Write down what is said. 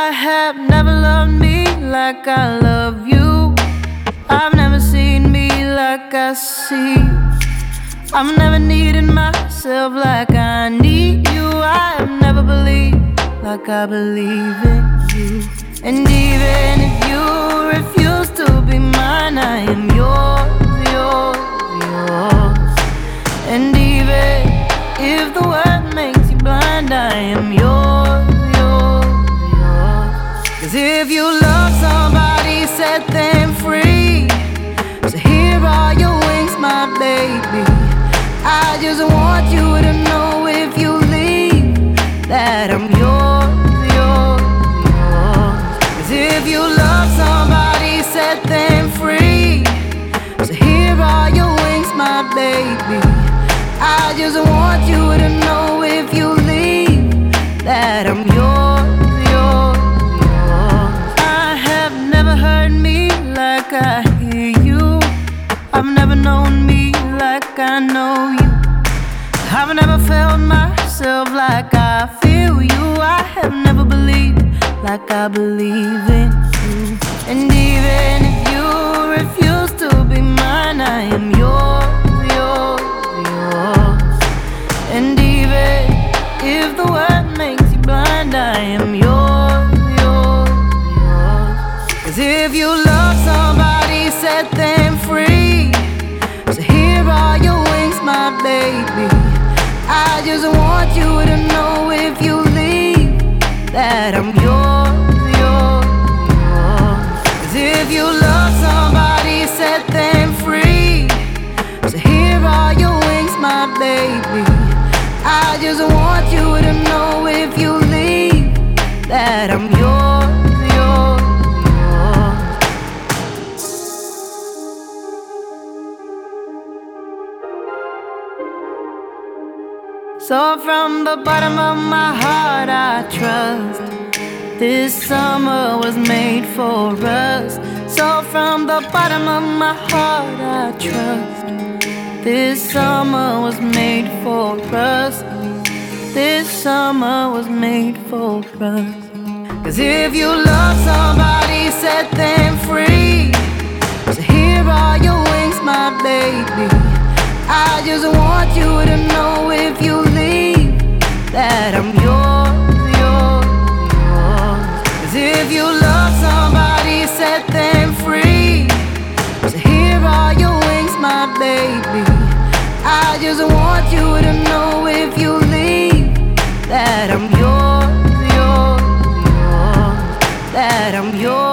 have never loved me like I love you. I've never seen me like I see you. I've never needed myself like I need you. I have never believed like I believe in you. And even if you refuse to be mine, I am yours, yours, yours. And even if the world makes you blind, I am yours, yours, yours. 'Cause if you love somebody, set them free. So here are your wings, my baby. I just want you to know if you leave that I'm yours, yours, yours. 'Cause if you love somebody, set them free. So here are your wings, my baby. I just want you to know if you leave that I'm yours, yours, yours. I have never heard me like I hear you. I've never known me like I know you. I've never felt myself like I feel you. I have never believed like I believe in you. And even if you refuse to be mine, I am yours, yours, yours. And even if the world makes you blind, I am yours, yours, yours. 'Cause if you love somebody, set them free. So here are your wings, my baby. I just want you to know if you leave that I'm yours, yours, yours. 'Cause if you love somebody, set them free. So here are your wings, my baby. I just want you to know if you leave that I'm yours, yours, yours. So from the bottom of my heart I trust this summer was made for us. So from the bottom of my heart I trust this summer was made for us. This summer was made for us. 'Cause if you love somebody, set them free. So here are your wings, my baby. I just want you to know if you leave that I'm yours, yours, yours. 'Cause if you love somebody, set them free. So here are your wings, my baby. I just want you to know if you leave that I'm yours, yours, yours. That I'm yours.